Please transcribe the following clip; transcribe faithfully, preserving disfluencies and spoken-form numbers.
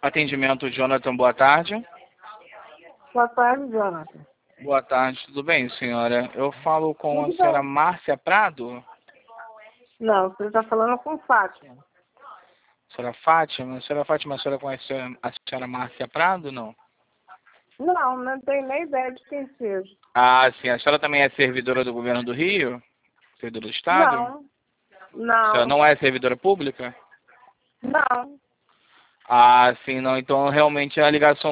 Atendimento Jonathan, boa tarde. Boa tarde, Jonathan. Boa tarde, tudo bem, senhora? Eu falo com Tudo a senhora bem. Márcia Prado? Não, você está falando com Fátima. Senhora Fátima? Senhora Fátima, a senhora conhece a senhora Márcia Prado, não? Não, não tenho nem ideia de quem seja. Ah, sim. A senhora também é servidora do governo do Rio? Servidora do Estado? Não, A senhora não, não é servidora pública? não. Ah, sim, não. Então, realmente, a ligação